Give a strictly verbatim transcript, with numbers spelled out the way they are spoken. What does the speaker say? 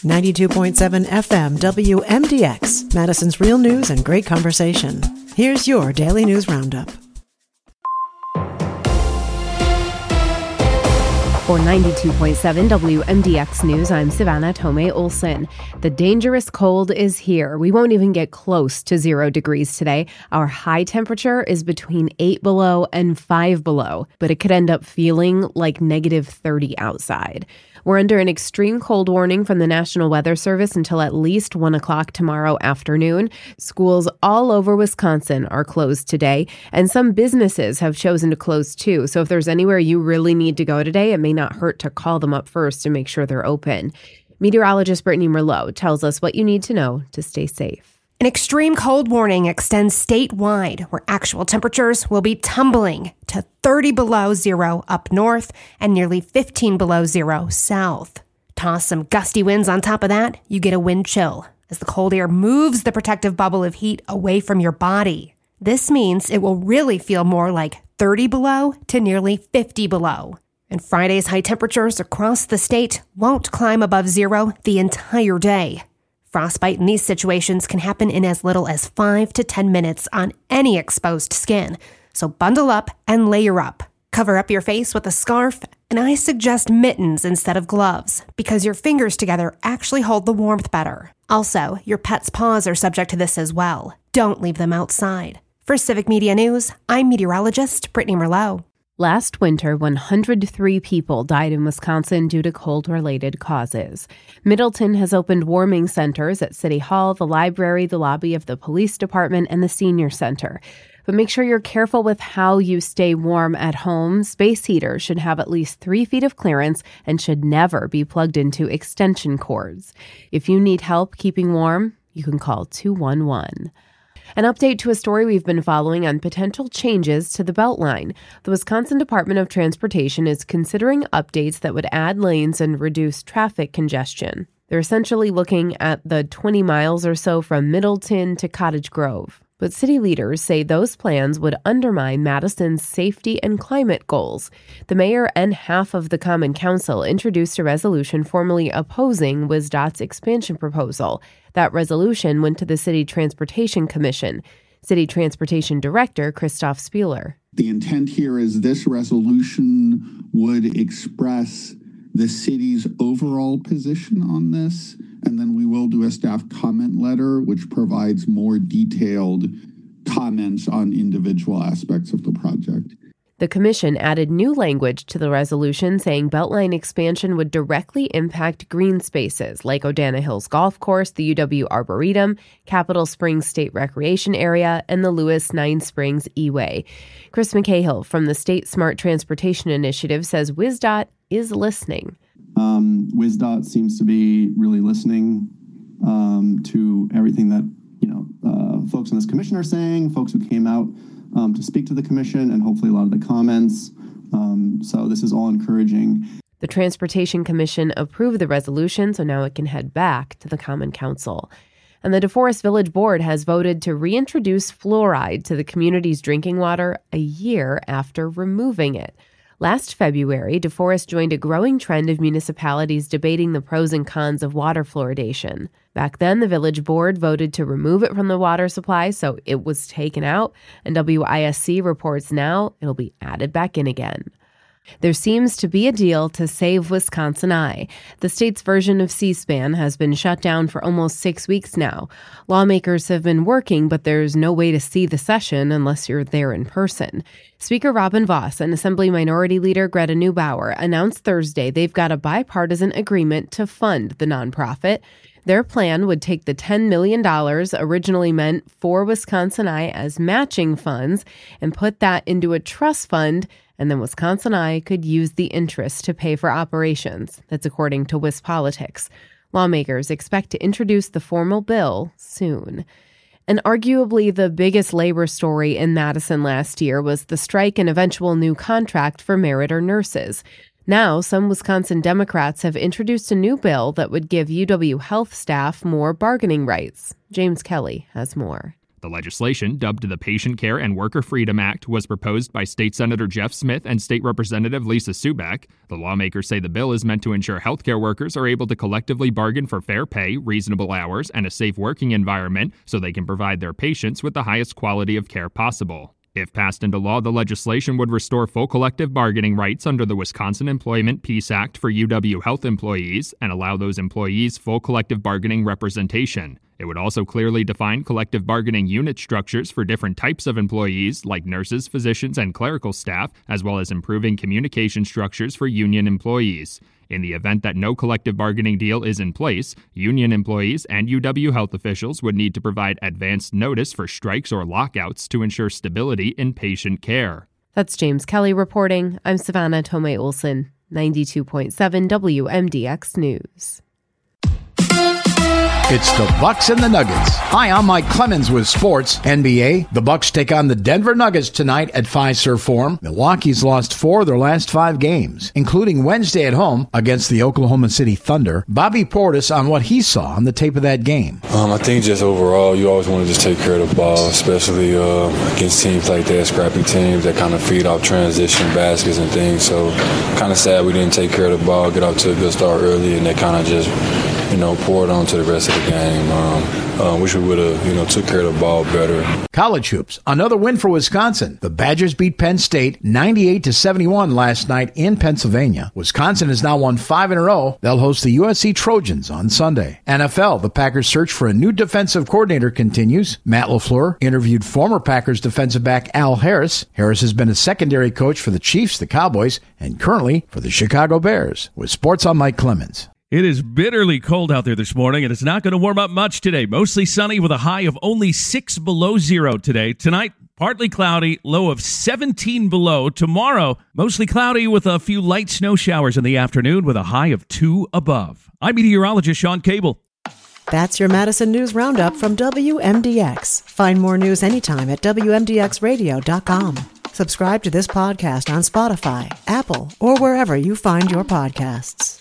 ninety-two point seven F M W M D X, Madison's real news and great conversation. Here's your Daily News Roundup. For ninety-two point seven W M D X News, I'm Savannah Tomei Olson. The dangerous cold is here. We won't even get close to zero degrees today. Our high temperature is between eight below and five below, but it could end up feeling like negative thirty outside. We're under an extreme cold warning from the National Weather Service until at least one o'clock tomorrow afternoon. Schools all over Wisconsin are closed today, and some businesses have chosen to close too. So if there's anywhere you really need to go today, it may not hurt to call them up first to make sure they're open. Meteorologist Brittany Merlot tells us what you need to know to stay safe. An extreme cold warning extends statewide, where actual temperatures will be tumbling to thirty below zero up north and nearly fifteen below zero south. Toss some gusty winds on top of that, you get a wind chill, as the cold air moves the protective bubble of heat away from your body. This means it will really feel more like thirty below to nearly fifty below. And Friday's high temperatures across the state won't climb above zero the entire day. Frostbite in these situations can happen in as little as five to ten minutes on any exposed skin. So bundle up and layer up. Cover up your face with a scarf, and I suggest mittens instead of gloves, because your fingers together actually hold the warmth better. Also, your pet's paws are subject to this as well. Don't leave them outside. For Civic Media News, I'm meteorologist Brittany Merlot. Last winter, one hundred three people died in Wisconsin due to cold-related causes. Middleton has opened warming centers at City Hall, the library, the lobby of the police department, and the senior center. But make sure you're careful with how you stay warm at home. Space heaters should have at least three feet of clearance and should never be plugged into extension cords. If you need help keeping warm, you can call two one one. An update to a story we've been following on potential changes to the Beltline. The Wisconsin Department of Transportation is considering updates that would add lanes and reduce traffic congestion. They're essentially looking at the twenty miles or so from Middleton to Cottage Grove. But city leaders say those plans would undermine Madison's safety and climate goals. The mayor and half of the Common Council introduced a resolution formally opposing WisDOT's expansion proposal. That resolution went to the City Transportation Commission. City Transportation Director Christoph Spieler. The intent here is this resolution would express the city's overall position on this, and then we will do a staff comment letter which provides more detailed comments on individual aspects of the project. The commission added new language to the resolution saying Beltline expansion would directly impact green spaces like Odana Hills Golf Course, the U W Arboretum, Capitol Springs State Recreation Area, and the Lewis Nine Springs E-Way. Chris McCahill from the State Smart Transportation Initiative says WisDOT is listening. Um, WisDOT seems to be really listening um, to everything that you know uh, folks on this commission are saying, folks who came out Um, to speak to the commission, and hopefully a lot of the comments. Um, so this is all encouraging. The Transportation Commission approved the resolution, so now it can head back to the Common Council. And the DeForest Village Board has voted to reintroduce fluoride to the community's drinking water a year after removing it. Last February, DeForest joined a growing trend of municipalities debating the pros and cons of water fluoridation. Back then, the village board voted to remove it from the water supply, so it was taken out, and W I S C reports now it'll be added back in again. There seems to be a deal to save Wisconsin Eye. The state's version of C-SPAN has been shut down for almost six weeks now. Lawmakers have been working, but there's no way to see the session unless you're there in person. Speaker Robin Vos and Assembly Minority Leader Greta Neubauer announced Thursday they've got a bipartisan agreement to fund the nonprofit. Their plan would take the ten million dollars originally meant for Wisconsin Eye as matching funds and put that into a trust fund, and then Wisconsin Eye could use the interest to pay for operations. That's according to WisPolitics. Lawmakers expect to introduce the formal bill soon. And arguably the biggest labor story in Madison last year was the strike and eventual new contract for Meritor nurses. Now, some Wisconsin Democrats have introduced a new bill that would give U W Health staff more bargaining rights. James Kelly has more. The legislation, dubbed the Patient Care and Worker Freedom Act, was proposed by State Senator Jeff Smith and State Representative Lisa Subeck. The lawmakers say the bill is meant to ensure healthcare workers are able to collectively bargain for fair pay, reasonable hours, and a safe working environment so they can provide their patients with the highest quality of care possible. If passed into law, the legislation would restore full collective bargaining rights under the Wisconsin Employment Peace Act for U W Health employees and allow those employees full collective bargaining representation. It would also clearly define collective bargaining unit structures for different types of employees, like nurses, physicians, and clerical staff, as well as improving communication structures for union employees. In the event that no collective bargaining deal is in place, union employees and U W Health officials would need to provide advanced notice for strikes or lockouts to ensure stability in patient care. That's James Kelly reporting. I'm Savannah Tomei Olson, ninety-two point seven W M D X News. It's the Bucks and the Nuggets. Hi, I'm Mike Clemens with sports. N B A, the Bucks take on the Denver Nuggets tonight at Fiserv Forum. Milwaukee's lost four of their last five games, including Wednesday at home against the Oklahoma City Thunder. Bobby Portis on what he saw on the tape of that game. Um, I think just overall, you always want to just take care of the ball, especially uh, against teams like that, scrappy teams that kind of feed off transition baskets and things. So kind of sad we didn't take care of the ball, get off to a good start early, and they kind of just, you know, poured on to the rest of the game. Um, uh, wish we would have, you know, took care of the ball better. College hoops, another win for Wisconsin. The Badgers beat Penn State ninety-eight to seventy-one last night in Pennsylvania. Wisconsin has now won five in a row. They'll host the U S C Trojans on Sunday. N F L, the Packers' search for a new defensive coordinator continues. Matt LaFleur interviewed former Packers defensive back Al Harris. Harris has been a secondary coach for the Chiefs, the Cowboys, and currently for the Chicago Bears. With sports, I'm Mike Clemens. It is bitterly cold out there this morning, and it's not going to warm up much today. Mostly sunny with a high of only six below zero today. Tonight, partly cloudy, low of seventeen below. Tomorrow, mostly cloudy with a few light snow showers in the afternoon with a high of two above. I'm meteorologist Sean Cable. That's your Madison News Roundup from W M D X. Find more news anytime at W M D X radio dot com. Subscribe to this podcast on Spotify, Apple, or wherever you find your podcasts.